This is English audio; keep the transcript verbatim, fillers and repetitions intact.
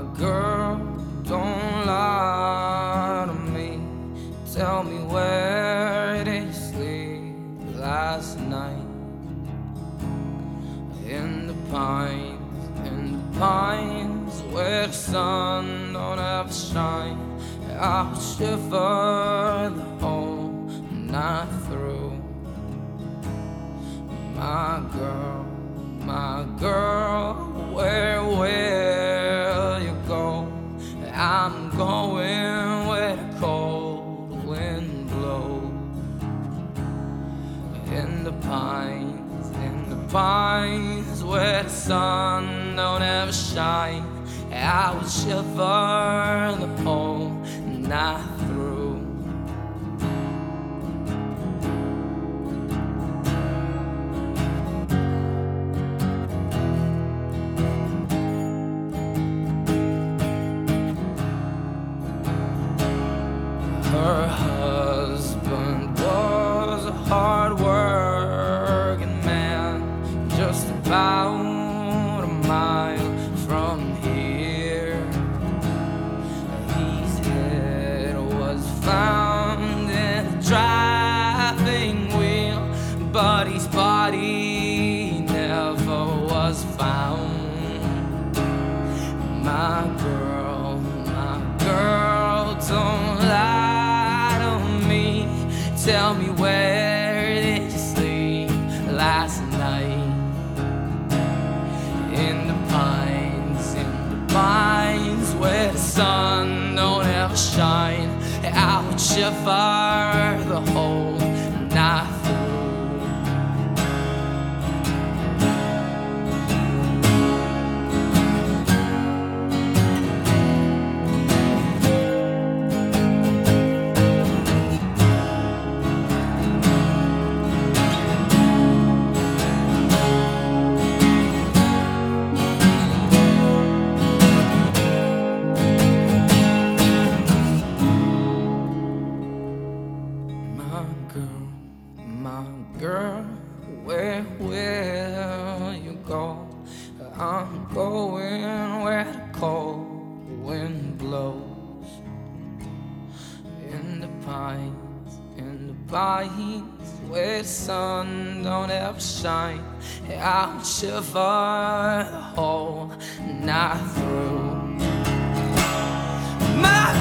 My girl, don't lie to me. Tell me, where did you sleep last night? In the pines, in the pines, where the sun don't ever shine. I will shiver the whole night through. My girl, my girl, where will you go? I'm going where the cold wind blows. In the pines, in the pines, where the sun don't ever shine. I will shiver the whole night through. Her husband was a hard-working man, just about a mile from here. His head was found in a driving wheel, but his body never was found. My girl, my girl, don't lie. Tell me, where did you sleep last night? In the pines, in the pines, where the sun don't ever shine. I would shiver the whole night through. My girl, where will you go? I'm going where the cold wind blows. In the pines, in the pines, where the sun don't ever shine. I'll shiver the whole night through. My